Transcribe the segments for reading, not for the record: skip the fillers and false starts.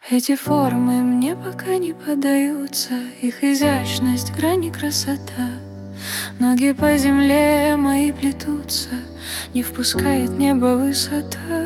Эти формы мне пока не поддаются, их изящность, грани, красота. Ноги по земле мои плетутся, не впускает небо высота.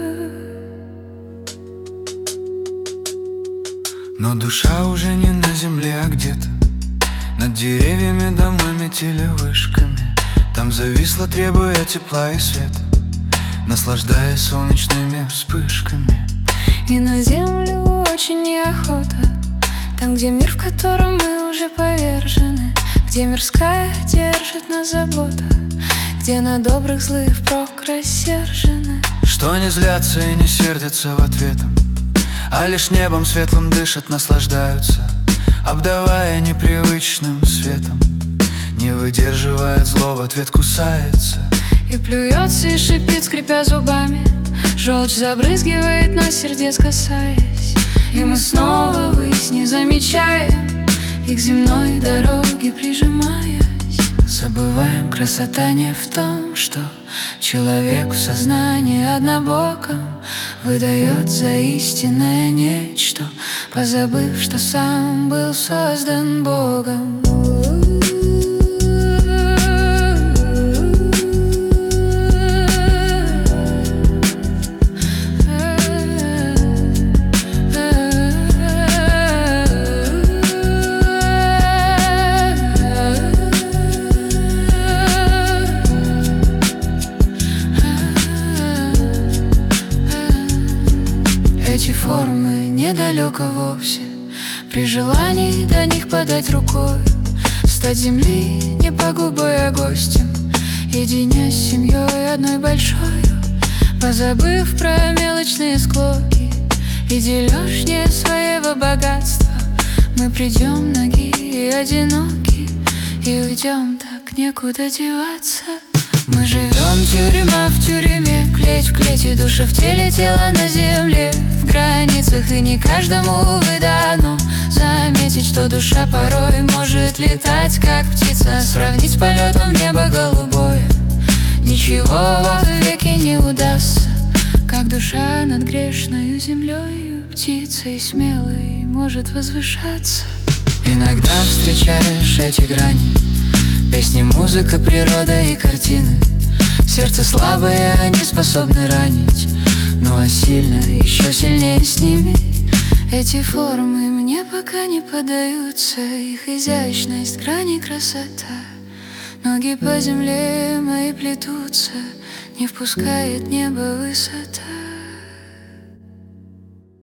Но душа уже не на земле, а где-то над деревьями, домами, телевышками. Там зависла, требуя тепла и света, наслаждаясь солнечными вспышками. И на землю очень неохота, там, где мир, в котором мы уже повержены, где мирская держит нас забота, где на добрых злых впрок рассержены, что не злятся и не сердятся в ответ, а лишь небом светлым дышат, наслаждаются, обдавая непривычным светом. Не выдерживает зло, в ответ кусается и плюется, и шипит, скрипя зубами. Желчь забрызгивает нас, сердец касаясь, и мы снова ввысь, не замечаем, и к земной дороге прижимаясь. Забываем, красота не в том, что человек в сознании однобоком выдает за истинное нечто, позабыв, что сам был создан Богом. Эти формы недалеко вовсе, при желании до них подать рукой, стать земли не погубой, а гостем, единя с семьей одной большой, позабыв про мелочные склоки и дележнее своего богатства. Мы придем ноги и одиноки, и уйдем, так некуда деваться. Мы живем тюрьма в тюрьме, клеть в клете, душа в теле, тело на земле, в границах, и не каждому выдано заметить, что душа порой может летать, как птица, сравнить с полетом небо голубое. Ничего вовеки не удастся, как душа над грешною землей, птицей смелой может возвышаться. Иногда встречаешь эти грани, песни, музыка, природа и картины. Сердце слабое, они способны ранить, ну а сильно, еще сильнее с ними. Эти формы мне пока не поддаются, их изящность, грани, красота. Ноги по земле мои плетутся, не впускает небо высота.